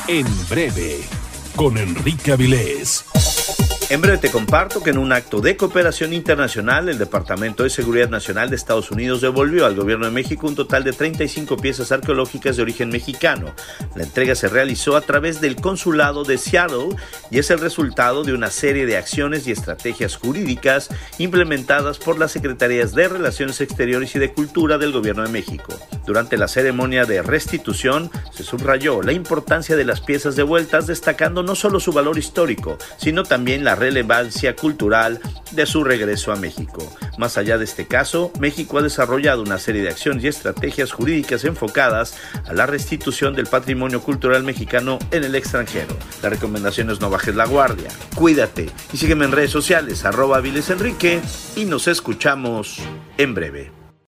En breve, con Enrique Avilés. En breve te comparto que en un acto de cooperación internacional, el Departamento de Seguridad Nacional de Estados Unidos devolvió al gobierno de México un total de 35 piezas arqueológicas de origen mexicano. La entrega se realizó a través del Consulado de Seattle y es el resultado de una serie de acciones y estrategias jurídicas implementadas por las Secretarías de Relaciones Exteriores y de Cultura del Gobierno de México. Durante la ceremonia de restitución, se subrayó la importancia de las piezas devueltas, destacando no solo su valor histórico, sino también la relevancia cultural de su regreso a México. Más allá de este caso, México ha desarrollado una serie de acciones y estrategias jurídicas enfocadas a la restitución del patrimonio cultural mexicano en el extranjero. La recomendación es no bajes la guardia, cuídate y sígueme en redes sociales @AvilesEnrique y nos escuchamos en breve.